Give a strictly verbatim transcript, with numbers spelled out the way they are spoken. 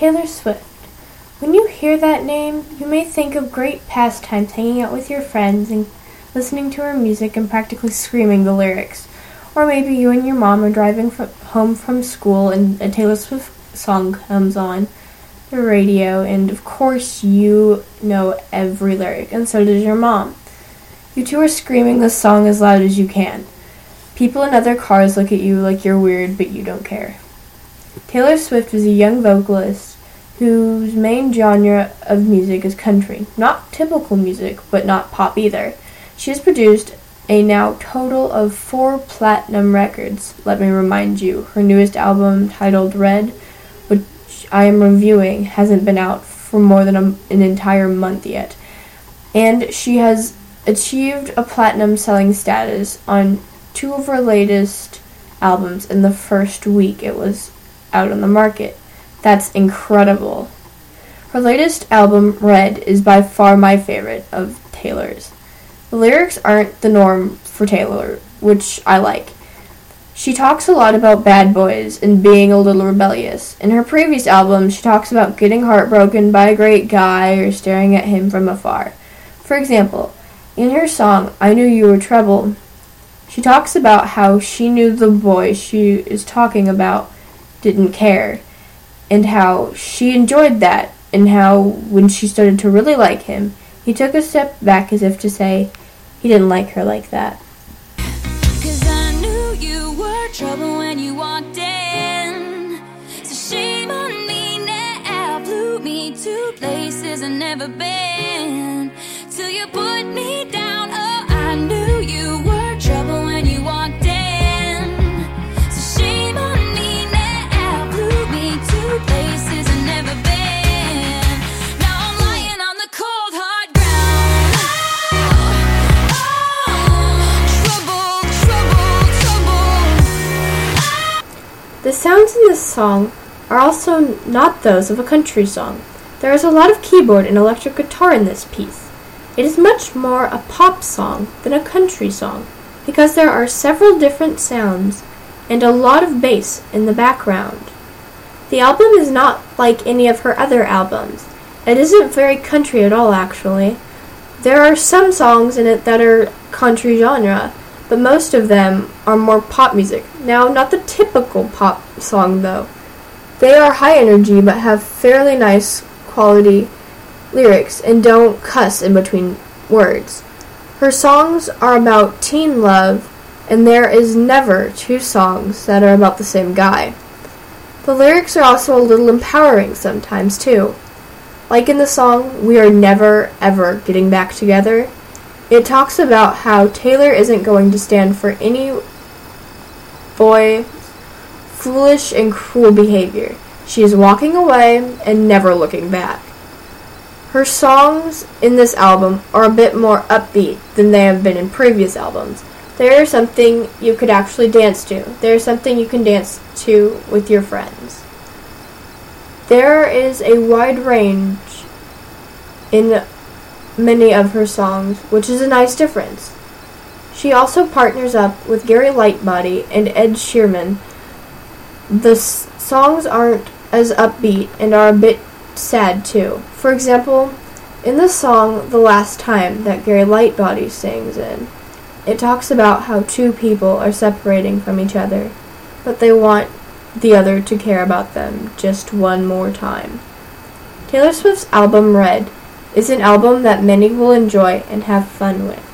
Taylor Swift. When you hear that name, you may think of great pastimes hanging out with your friends and listening to her music and practically screaming the lyrics. Or maybe you and your mom are driving from home from school and a Taylor Swift song comes on the radio, and of course you know every lyric, and so does your mom. You two are screaming the song as loud as you can. People in other cars look at you like you're weird, but you don't care. Taylor Swift is a young vocalist whose main genre of music is country. Not typical music, but not pop either. She has produced a now total of four platinum records. Let me remind you, her newest album, titled Red, which I am reviewing, hasn't been out for more than a, an entire month yet. And she has achieved a platinum selling status on two of her latest albums in the first week it was out on the market. That's incredible. Her latest album, Red, is by far my favorite of Taylor's. The lyrics aren't the norm for Taylor, which I like. She talks a lot about bad boys and being a little rebellious. In her previous album, she talks about getting heartbroken by a great guy or staring at him from afar. For example, in her song, I Knew You Were Trouble, she talks about how she knew the boy she is talking about didn't care, and how she enjoyed that, and how when she started to really like him, he took a step back as if to say, he didn't like her like that. 'Cause I knew you were trouble when you walked in. So shame on me now, blew me to places I've never been. Till you put me down, oh, I knew you were trouble when you walked in. So shame on me now, blew me to places I've never been. Now I'm lying on the cold hard ground. The sounds in this song are also not those of a country song. There is a lot of keyboard and electric guitar in this piece. It is much more a pop song than a country song, because there are several different sounds and a lot of bass in the background. The album is not like any of her other albums. It isn't very country at all, actually. There are some songs in it that are country genre, but most of them are more pop music. Now, not the typical pop song, though. They are high energy, but have fairly nice quality lyrics and don't cuss in between words. Her songs are about teen love, and there is never two songs that are about the same guy. The lyrics are also a little empowering sometimes, too. Like in the song, We Are Never Ever Getting Back Together, it talks about how Taylor isn't going to stand for any boy's foolish and cruel behavior. She is walking away and never looking back. Her songs in this album are a bit more upbeat than they have been in previous albums. They are something you could actually dance to. They are something you can dance to with your friends. There is a wide range in many of her songs, which is a nice difference. She also partners up with Gary Lightbody and Ed Sheeran. The s- songs aren't as upbeat and are a bit sad too. For example, in the song The Last Time that Gary Lightbody sings in, it talks about how two people are separating from each other, but they want the other to care about them just one more time. Taylor Swift's album Red is an album that many will enjoy and have fun with.